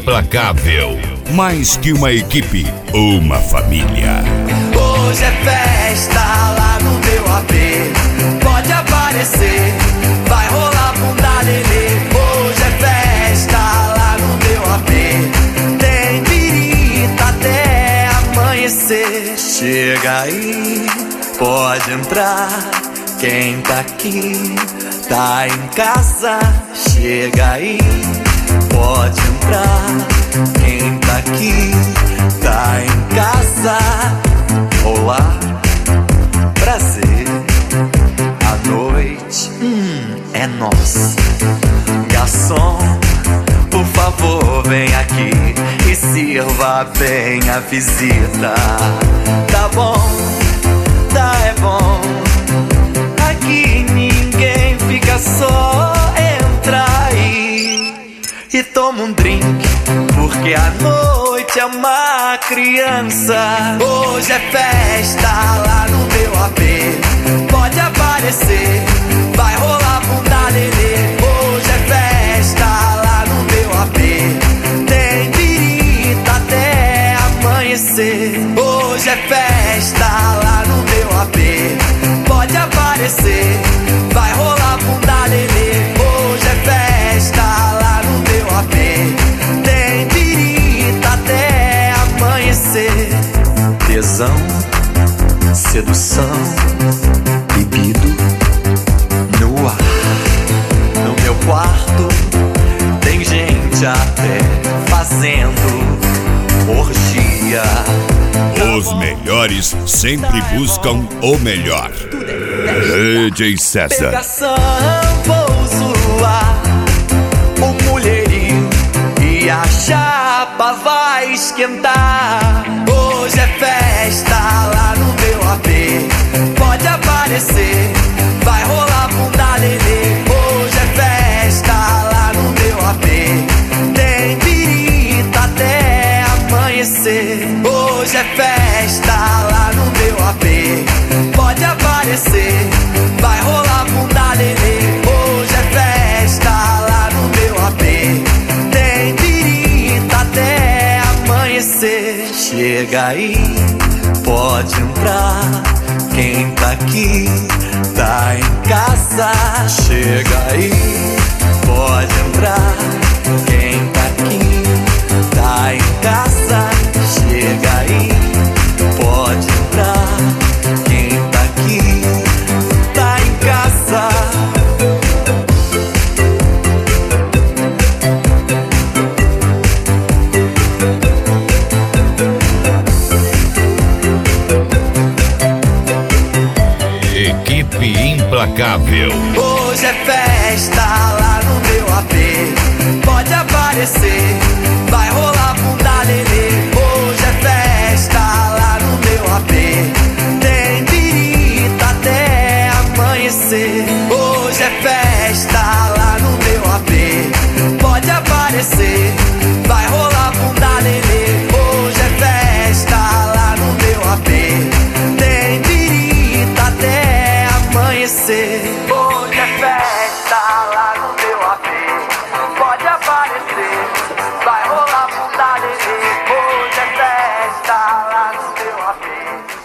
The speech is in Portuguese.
implacável. Mais que uma equipe, uma família. Hoje é festa lá no meu AP. Pode aparecer, vai rolar bunda lelê. Hoje é festa lá no meu AP. Tem birita até amanhecer. Chega aí, pode entrar. Quem tá aqui tá em casa. Chega aí, pode entrar. Quem tá aqui tá em casa. Olá, prazer. A noite é nossa. Garçom, por favor, vem aqui e sirva bem a visita. Tá bom, tá, é bom. Aqui ninguém fica só. Entra aí e toma um drink, porque a noite é uma criança. Hoje é festa lá no meu AP. Pode aparecer, vai rolar bunda lelê. Hoje é festa lá no meu AP. Tem birita até amanhecer. Hoje é festa lá no meu AP. Pode aparecer, vai rolar bunda lelê. Hoje é festa lá no meu AP. Tem birita até amanhecer. Tesão, sedução, bebido no ar. No meu quarto tem gente até fazendo orgia. Os melhores sempre buscam o melhor. DJ César. Pegação, vou zoar o mulherio e a chapa vai esquentar. Hoje é festa lá no meu AP. Pode aparecer, vai rolar bunda lelê. Hoje é festa lá no meu AP. Tem birita até amanhecer. Hoje é festa lá no meu AP. Pode aparecer, vai rolar bunda lelê. Hoje é festa lá no meu AP. Tem birita até amanhecer. Chega aí, pode entrar. Quem tá aqui tá em casa. Chega aí, pode entrar. Quem tá aqui tá em casa. Chega aí, pode entrar. Quem tá aqui tá em casa. Equipe implacável. Hoje é festa lá no meu AP. Pode aparecer, vai rolar bunda lelê. Hoje é festa lá no meu AP. Tem birita até amanhecer. Hoje é festa lá no meu AP. Pode aparecer, vai rolar bunda lelê. Hoje é festa lá no meu AP. Tem birita até amanhecer. Hoje é festa lá no meu AP. Pode aparecer, vai rolar bunda lelê. Hoje é festa lá no meu AP.